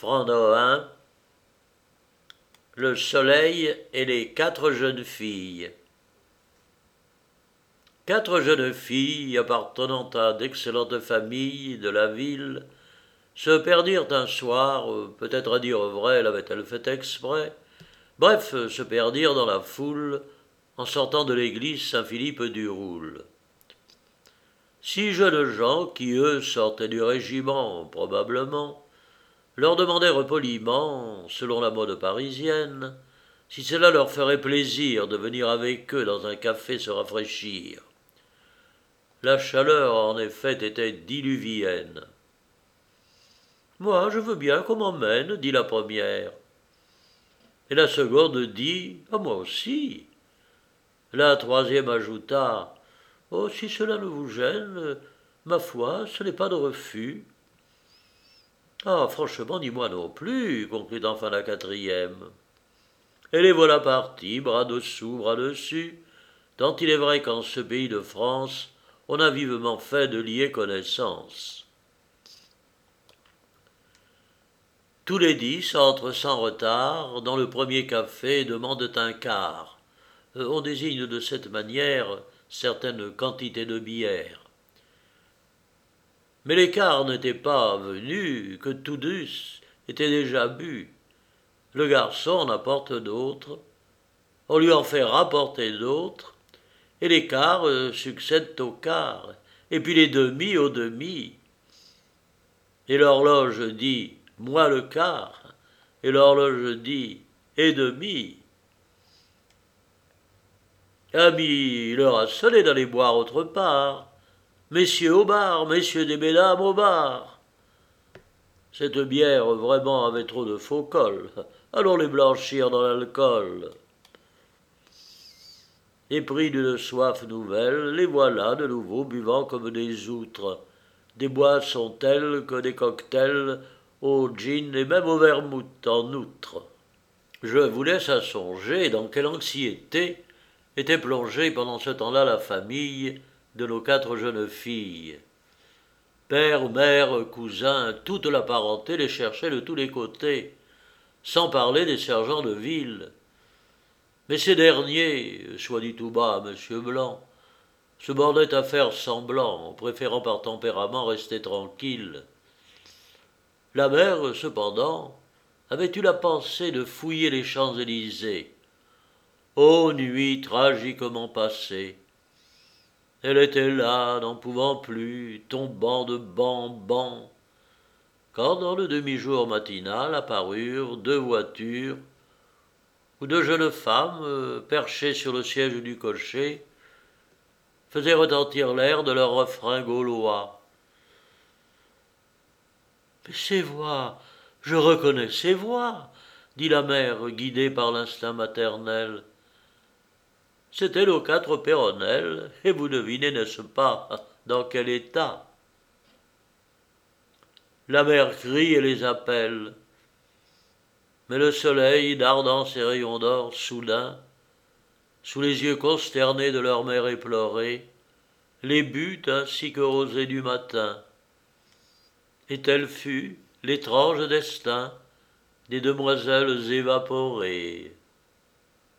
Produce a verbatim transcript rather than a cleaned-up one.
Frondoin, le soleil et les quatre jeunes filles. Quatre jeunes filles appartenant à d'excellentes familles de la ville se perdirent un soir, peut-être à dire vrai l'avait-elle fait exprès, bref, se perdirent dans la foule en sortant de l'église Saint-Philippe du Roule. Six jeunes gens, qui eux sortaient du régiment, probablement, leur demandèrent poliment, selon la mode parisienne, si cela leur ferait plaisir de venir avec eux dans un café se rafraîchir. La chaleur, en effet, était diluvienne. « Moi, je veux bien qu'on m'emmène, dit la première. Et la seconde dit « Ah, moi aussi ». La troisième ajouta « Oh, si cela ne vous gêne, ma foi, ce n'est pas de refus. » « Ah, franchement, ni moi non plus, conclut enfin la quatrième. Et les voilà partis, bras dessous, bras dessus, tant il est vrai qu'en ce pays de France, on a vivement fait de lier connaissance. Tous les dix entrent sans retard dans le premier café et demandent un quart. On désigne de cette manière certaines quantités de bière. Mais les quarts n'étaient pas venus, que tous deux étaient déjà bu. Le garçon en apporte d'autres, on lui en fait rapporter d'autres, et les quarts euh, succèdent aux quarts, et puis les demi aux demi. Et l'horloge dit « moi le quart », et l'horloge dit « et demi ». Ami, l'heure a sonné d'aller boire autre part. Messieurs au bar, messieurs des mesdames au bar. Cette bière vraiment avait trop de faux col. Allons les blanchir dans l'alcool. Épris d'une soif nouvelle, les voilà de nouveau buvant comme des outres, des boissons telles que des cocktails au gin et même au vermouth en outre. Je vous laisse à songer dans quelle anxiété était plongée pendant ce temps-là la famille de nos quatre jeunes filles. Père, mère, cousins, toute la parenté les cherchait de tous les côtés, sans parler des sergents de ville. Mais ces derniers, soit dit tout bas à Monsieur Blanc, se bornaient à faire semblant, préférant par tempérament rester tranquille. La mère, cependant, avait eu la pensée de fouiller les Champs-Élysées. Ô nuit tragiquement passée! Elle était là, n'en pouvant plus, tombant de banc en banc, quand dans le demi-jour matinal apparurent deux voitures où deux jeunes femmes, perchées sur le siège du cocher, faisaient retentir l'air de leur refrain gaulois. « Mais ces voix, je reconnais ces voix !» dit la mère, guidée par l'instinct maternel. C'étaient nos quatre Péronnelles, et vous devinez, n'est-ce pas, dans quel état. La mère crie et les appelle. Mais le soleil, dardant ses rayons d'or, soudain, sous les yeux consternés de leur mère éplorée, les bute ainsi que rosée du matin. Et tel fut l'étrange destin des demoiselles évaporées.